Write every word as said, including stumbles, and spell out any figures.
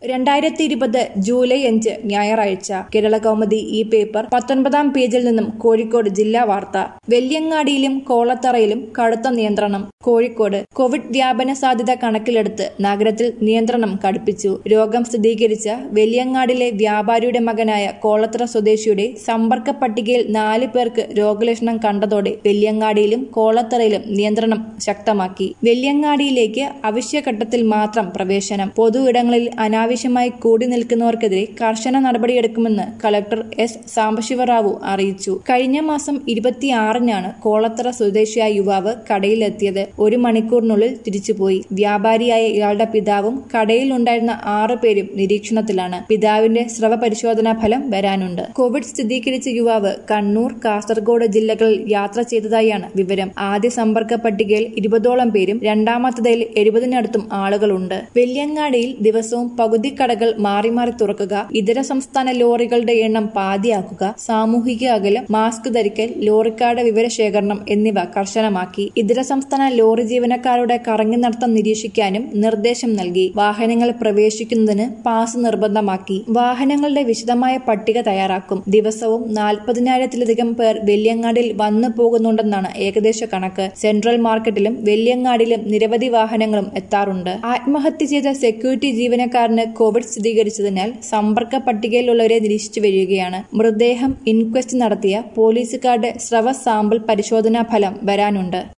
രണ്ടായിരത്തി ഇരുപത് ജൂലൈ അഞ്ച് ഞായറാഴ്ച കേരളകൗമുദി ഈ പേപ്പർ പത്തൊൻപതാം പേജിൽ നിന്നും കോഴിക്കോട് ജില്ലാ വാർത്ത. വെല്യങ്ങാടിയിലും കോളത്തറയിലും കടുത്ത നിയന്ത്രണം. കോഴിക്കോട് കോവിഡ് വ്യാപന സാധ്യത കണക്കിലെടുത്ത് നഗരത്തിൽ നിയന്ത്രണം കടുപ്പിച്ചു. രോഗം സ്ഥിരീകരിച്ച വെല്യങ്ങാടിലെ വ്യാപാരിയുടെ മകനായ കോളത്തറ സ്വദേശിയുടെ സമ്പർക്ക പട്ടികയിൽ നാല് പേർക്ക് രോഗലക്ഷണം കണ്ടതോടെ വെല്യങ്ങാടിയിലും കോളത്തറയിലും നിയന്ത്രണം ശക്തമാക്കി. വെല്യങ്ങാടിയിലേക്ക് അവശ്യഘട്ടത്തിൽ മാത്രം പ്രവേശനം. പൊതു ഇടങ്ങളിൽ അനാവശ്യമായി കൂടി നിൽക്കുന്നവർക്കെതിരെ കർശന നടപടിയെടുക്കുമെന്ന് കളക്ടർ എസ് സാംബശിവറാവു അറിയിച്ചു. കഴിഞ്ഞ മാസം ഇരുപത്തിയാറിനാണ് കോളത്തറ സ്വദേശിയായ യുവാവ് കടയിലെത്തിയത്. ഒരു മണിക്കൂറിനുള്ളിൽ തിരിച്ചുപോയി. വ്യാപാരിയായ ഇയാളുടെ പിതാവും കടയിൽ ഉണ്ടായിരുന്ന ആറു പേരും നിരീക്ഷണത്തിലാണ്. പിതാവിന്റെ സ്രവ പരിശോധനാ ഫലം വരാനുണ്ട്. കോവിഡ് സ്ഥിരീകരിച്ച യുവാവ് കണ്ണൂർ, കാസർഗോഡ് ജില്ലകളിൽ യാത്ര ചെയ്തതായാണ് വിവരം. ആദ്യ സമ്പർക്ക പട്ടികയിൽ ഇരുപതോളം പേരും രണ്ടാമത്തേതിൽ എഴുപതിനടുത്തും ആളുകളുണ്ട്. വെല്യങ്ങാടിയിൽ ദിവസവും പകുതി കടകൾ മാറി മാറി തുറക്കുക, ഇതര സംസ്ഥാന ലോറികളുടെ എണ്ണം പാതിയാക്കുക, സാമൂഹിക അകലം, മാസ്ക് ധരിക്കൽ, ലോറിക്കാരുടെ വിവരശേഖരണം എന്നിവ കർശനമാക്കി. ഇതര സംസ്ഥാന ലോറി ജീവനക്കാരുടെ കറങ്ങി നടത്തം നിരീക്ഷിക്കാനും നിർദ്ദേശം നൽകി. വാഹനങ്ങൾ പ്രവേശിക്കുന്നതിന് പാസ് നിർബന്ധമാക്കി. വാഹനങ്ങളുടെ വിശദമായ പട്ടിക തയ്യാറാക്കും. ദിവസവും നാൽപ്പതിനായിരത്തിലധികം പേർ വെല്യങ്ങാടിയിൽ വന്നു പോകുന്നുണ്ടെന്നാണ് ഏകദേശ കണക്ക്. സെൻട്രൽ മാർക്കറ്റിലും വെല്യങ്ങാടിയിലും നിരവധി വാഹനങ്ങളും എത്താറുണ്ട്. ആത്മഹത്യ ചെയ്ത സെക്യൂരിറ്റി ജീവനക്കാരന് കോവിഡ് സ്ഥിരീകരിച്ചതിനാൽ സമ്പർക്ക പട്ടികയിലുള്ളവരെ നിരീക്ഷിച്ചു വരികയാണ്. മൃതദേഹം ഇൻക്വസ്റ്റ് നടത്തിയ പോലീസുകാരുടെ സ്രവ സാമ്പിൾ പരിശോധനാ ഫലം വരാനുണ്ട്.